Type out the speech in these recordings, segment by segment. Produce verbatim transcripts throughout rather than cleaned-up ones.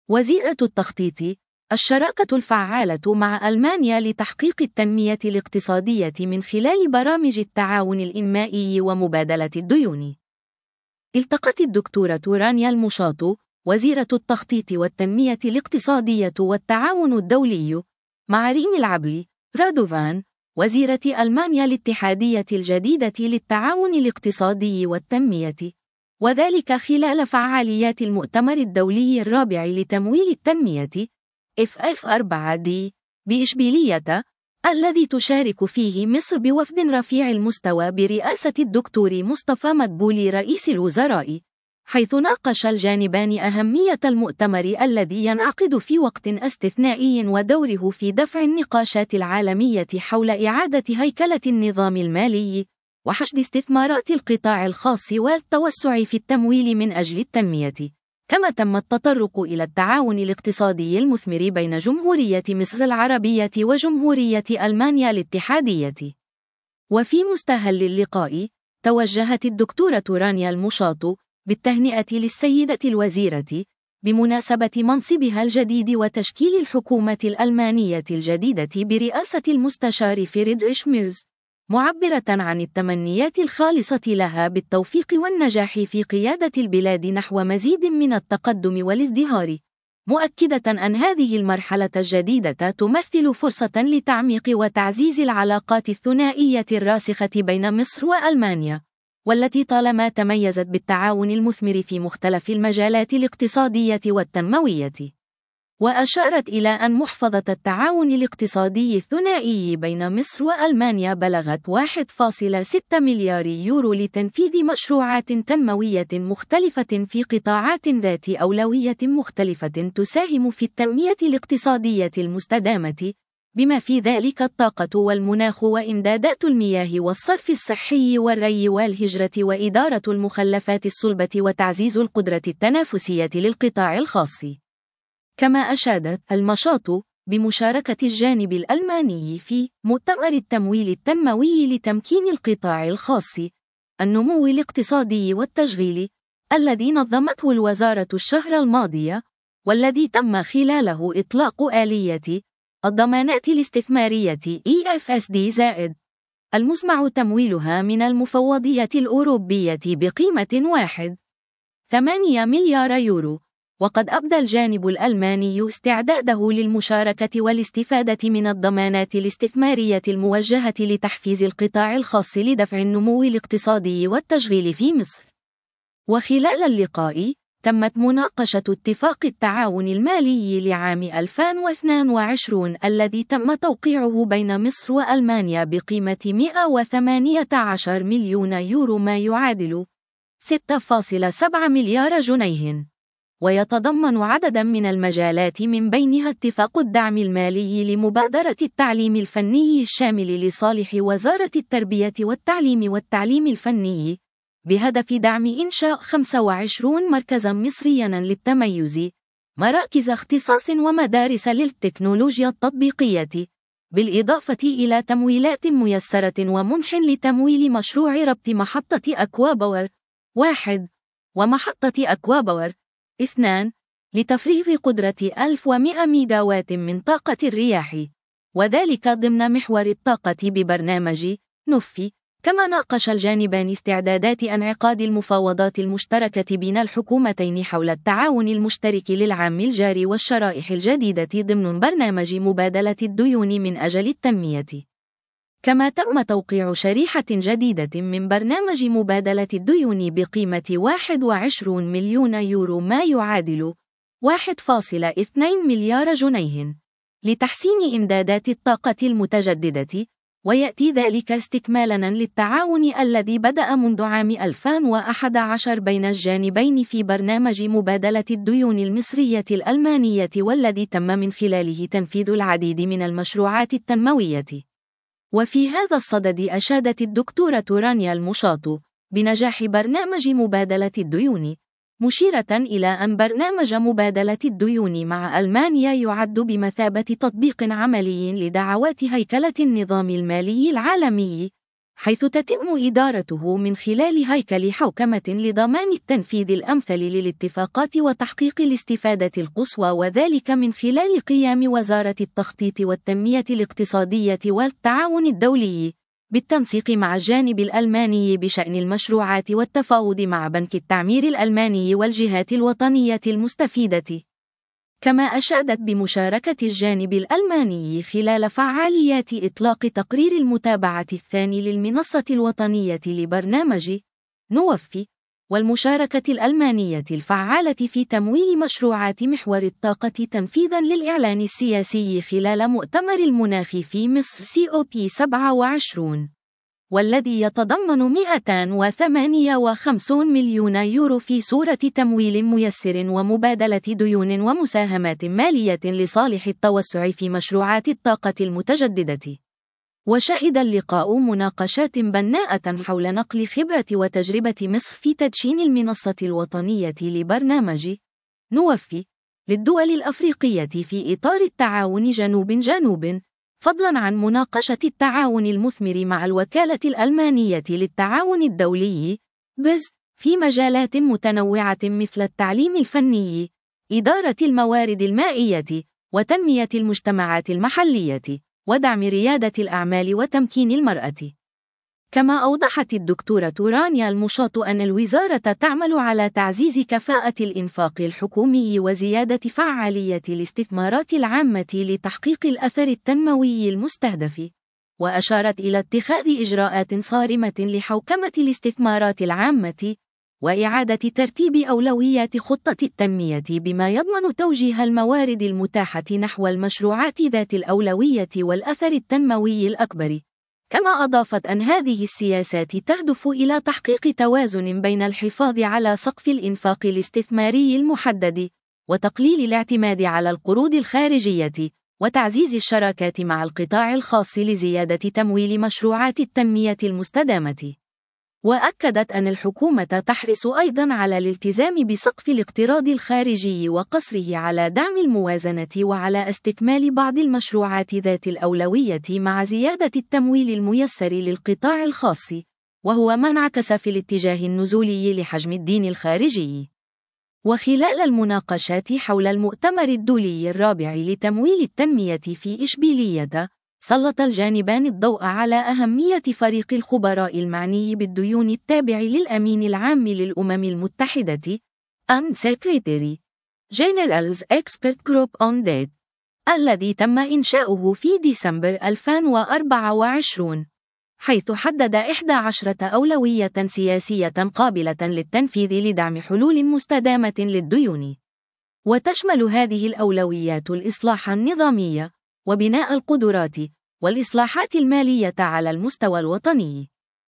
وزيرة التخطيط: الشراكة الفعالة مع ألمانيا لتحقيق التنمية الاقتصادية من خلال برامج التعاون الإنمائي ومبادلة الديون. التقت الدكتورة رانيا المشاط، وزيرة التخطيط والتنمية الاقتصادية والتعاون الدولي، مع ريم العبلي رادوفان، وزيرة ألمانيا الاتحادية الجديدة للتعاون الاقتصادي والتنمية، وذلك خلال فعاليات المؤتمر الدولي الرابع لتمويل التنمية إف إف أربعة دي بإشبيلية، الذي تشارك فيه مصر بوفد رفيع المستوى برئاسة الدكتور مصطفى مدبولي رئيس الوزراء، حيث ناقش الجانبان أهمية المؤتمر الذي ينعقد في وقت استثنائي ودوره في دفع النقاشات العالمية حول إعادة هيكلة النظام المالي وحشد استثمارات القطاع الخاص والتوسع في التمويل من أجل التنمية. كما تم التطرق إلى التعاون الاقتصادي المثمر بين جمهورية مصر العربية وجمهورية ألمانيا الاتحادية. وفي مستهل اللقاء، توجهت الدكتورة رانيا المشاط بالتهنئة للسيدة الوزيرة بمناسبة منصبها الجديد وتشكيل الحكومة الألمانية الجديدة برئاسة المستشار فريدريش ميرز، معبرة عن التمنيات الخالصة لها بالتوفيق والنجاح في قيادة البلاد نحو مزيد من التقدم والازدهار، مؤكدة أن هذه المرحلة الجديدة تمثل فرصة لتعميق وتعزيز العلاقات الثنائية الراسخة بين مصر وألمانيا، والتي طالما تميزت بالتعاون المثمر في مختلف المجالات الاقتصادية والتنموية. وأشارت إلى أن محفظة التعاون الاقتصادي الثنائي بين مصر وألمانيا بلغت واحد فاصلة ستة مليار يورو لتنفيذ مشروعات تنموية مختلفة في قطاعات ذات أولوية مختلفة تساهم في التنمية الاقتصادية المستدامة، بما في ذلك الطاقة والمناخ وإمدادات المياه والصرف الصحي والري والهجرة وإدارة المخلفات الصلبة وتعزيز القدرة التنافسية للقطاع الخاص. كما أشادت المشاط بمشاركة الجانب الألماني في مؤتمر التمويل التنموي لتمكين القطاع الخاص، النمو الاقتصادي والتشغيل، الذي نظمته الوزارة الشهر الماضي، والذي تم خلاله إطلاق آلية الضمانات الاستثمارية إي إف إس دي زائد، المسمع تمويلها من المفوضية الأوروبية بقيمة واحد فاصلة ثمانية مليار يورو. وقد أبدى الجانب الألماني استعداده للمشاركة والاستفادة من الضمانات الاستثمارية الموجهة لتحفيز القطاع الخاص لدفع النمو الاقتصادي والتشغيل في مصر. وخلال اللقاء، تمت مناقشة اتفاق التعاون المالي لعام ألفين واثنين وعشرين الذي تم توقيعه بين مصر وألمانيا بقيمة مئة وثمانية عشر مليون يورو، ما يعادل ستة فاصلة سبعة مليار جنيه، ويتضمن عددا من المجالات من بينها اتفاق الدعم المالي لمبادرة التعليم الفني الشامل لصالح وزارة التربية والتعليم والتعليم الفني، بهدف دعم إنشاء خمسة وعشرين مركزا مصريا للتميز، مراكز اختصاص ومدارس للتكنولوجيا التطبيقية، بالإضافة إلى تمويلات ميسرة ومنح لتمويل مشروع ربط محطة أكواباور واحد ومحطة أكواباور اثنان لتفريغ قدرة ألف ومئة ميجاوات من طاقة الرياح، وذلك ضمن محور الطاقة ببرنامج نوفي. كما ناقش الجانبان استعدادات انعقاد المفاوضات المشتركة بين الحكومتين حول التعاون المشترك للعام الجاري والشرائح الجديدة ضمن برنامج مبادلة الديون من أجل التنمية. كما تم توقيع شريحة جديدة من برنامج مبادلة الديون بقيمة واحد وعشرين مليون يورو، ما يعادل واحد فاصلة اثنين مليار جنيه، لتحسين إمدادات الطاقة المتجددة، ويأتي ذلك استكمالاً للتعاون الذي بدأ منذ عام ألفين وأحد عشر بين الجانبين في برنامج مبادلة الديون المصرية الألمانية، والذي تم من خلاله تنفيذ العديد من المشروعات التنموية. وفي هذا الصدد أشادت الدكتورة رانيا المشاط بنجاح برنامج مبادلة الديون، مشيرة إلى أن برنامج مبادلة الديون مع ألمانيا يعد بمثابة تطبيق عملي لدعوات هيكلة النظام المالي العالمي، حيث تتم إدارته من خلال هيكل حوكمة لضمان التنفيذ الأمثل للاتفاقات وتحقيق الاستفادة القصوى، وذلك من خلال قيام وزارة التخطيط والتنمية الاقتصادية والتعاون الدولي بالتنسيق مع الجانب الألماني بشأن المشروعات والتفاوض مع بنك التعمير الألماني والجهات الوطنية المستفيدة. كما أشادت بمشاركة الجانب الألماني خلال فعاليات إطلاق تقرير المتابعة الثاني للمنصة الوطنية لبرنامج نوفي، والمشاركة الألمانية الفعالة في تمويل مشروعات محور الطاقة تنفيذاً للإعلان السياسي خلال مؤتمر المناخ في مصر سي أو بي سبعة وعشرين، والذي يتضمن مئتين وثمانية وخمسين مليون يورو في صورة تمويل ميسر ومبادلة ديون ومساهمات مالية لصالح التوسع في مشروعات الطاقة المتجددة. وشهد اللقاء مناقشات بناءة حول نقل خبرة وتجربة مصر في تدشين المنصة الوطنية لبرنامج نوفي للدول الأفريقية في إطار التعاون جنوب-جنوب، فضلاً عن مناقشة التعاون المثمر مع الوكالة الألمانية للتعاون الدولي بيز في مجالات متنوعة مثل التعليم الفني، إدارة الموارد المائية، وتنمية المجتمعات المحلية، ودعم ريادة الأعمال وتمكين المرأة. كما أوضحت الدكتورة رانيا المشاط أن الوزارة تعمل على تعزيز كفاءة الإنفاق الحكومي وزيادة فعالية الاستثمارات العامة لتحقيق الأثر التنموي المستهدف، وأشارت إلى اتخاذ إجراءات صارمة لحوكمة الاستثمارات العامة وإعادة ترتيب أولويات خطة التنمية بما يضمن توجيه الموارد المتاحة نحو المشروعات ذات الأولوية والأثر التنموي الأكبر. كما أضافت أن هذه السياسات تهدف إلى تحقيق توازن بين الحفاظ على سقف الإنفاق الاستثماري المحدد وتقليل الاعتماد على القروض الخارجية وتعزيز الشراكات مع القطاع الخاص لزيادة تمويل مشروعات التنمية المستدامة. وأكدت أن الحكومة تحرص أيضاً على الالتزام بسقف الاقتراض الخارجي وقصره على دعم الموازنة وعلى استكمال بعض المشروعات ذات الأولوية مع زيادة التمويل الميسر للقطاع الخاص، وهو ما انعكس في الاتجاه النزولي لحجم الدين الخارجي. وخلال المناقشات حول المؤتمر الدولي الرابع لتمويل التنمية في إشبيلية، سلط الجانبان الضوء على أهمية فريق الخبراء المعني بالديون التابع للأمين العام للأمم المتحدة أن Secretary General's Expert Group on Debt، الذي تم إنشاؤه في ديسمبر ألفين وأربعة وعشرين، حيث حدد إحدى عشرة أولوية سياسية قابلة للتنفيذ لدعم حلول مستدامة للديون. وتشمل هذه الأولويات الإصلاح النظامي وبناء القدرات والإصلاحات المالية على المستوى الوطني.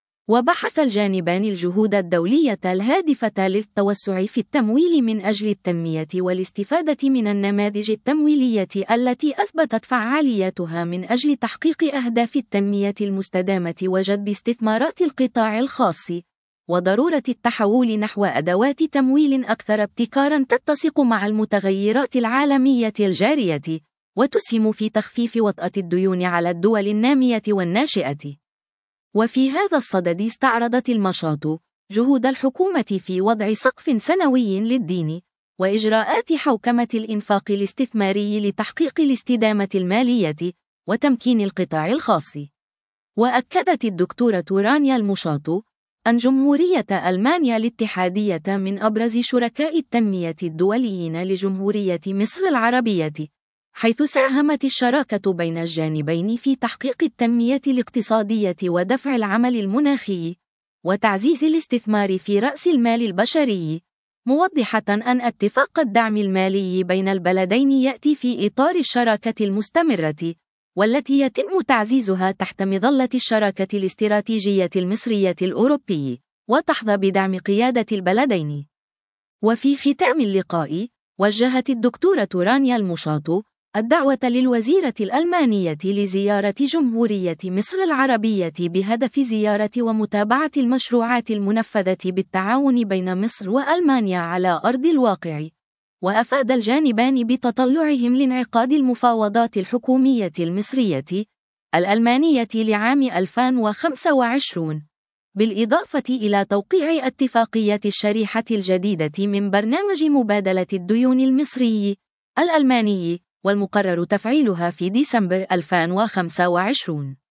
وبحث الجانبان الجهود الدولية الهادفة للتوسع في التمويل من أجل التنمية والاستفادة من النماذج التمويلية التي أثبتت فعاليتها من أجل تحقيق أهداف التنمية المستدامة وجذب استثمارات القطاع الخاص، وضرورة التحول نحو أدوات تمويل أكثر ابتكاراً تتسق مع المتغيرات العالمية الجارية وتسهم في تخفيف وطأة الديون على الدول النامية والناشئة. وفي هذا الصدد استعرضت المشاط جهود الحكومة في وضع سقف سنوي للدين وإجراءات حوكمة الإنفاق الاستثماري لتحقيق الاستدامة المالية وتمكين القطاع الخاص. وأكدت الدكتورة رانيا المشاط أن جمهورية ألمانيا الاتحادية من أبرز شركاء التنمية الدوليين لجمهورية مصر العربية، حيث ساهمت الشراكة بين الجانبين في تحقيق التنمية الاقتصادية ودفع العمل المناخي وتعزيز الاستثمار في رأس المال البشري، موضحة أن اتفاق الدعم المالي بين البلدين يأتي في إطار الشراكة المستمرة، والتي يتم تعزيزها تحت مظلة الشراكة الاستراتيجية المصرية الأوروبي، وتحظى بدعم قيادة البلدين. وفي ختام اللقاء، وجهت الدكتورة رانيا المشاط الدعوة للوزيرة الألمانية لزيارة جمهورية مصر العربية بهدف زيارة ومتابعة المشروعات المنفذة بالتعاون بين مصر وألمانيا على أرض الواقع. وأفاد الجانبان بتطلعهم لانعقاد المفاوضات الحكومية المصرية الألمانية لعام ألفين وخمسة وعشرين، بالإضافة إلى توقيع اتفاقية الشريحة الجديدة من برنامج مبادلة الديون المصري الألماني، والمقرر تفعيلها في ديسمبر ألفين وخمسة وعشرين.